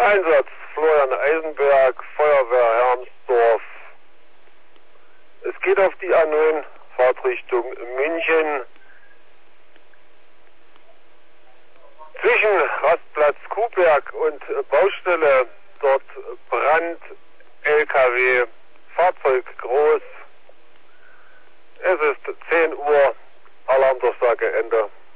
Einsatz Florian Eisenberg, Feuerwehr Hermsdorf. Es geht auf die A9, Fahrtrichtung München. Zwischen Rastplatz Kuhberg und Baustelle, dort Brand, LKW, Fahrzeug groß. Es ist 10 Uhr, Alarmdurchsage Ende.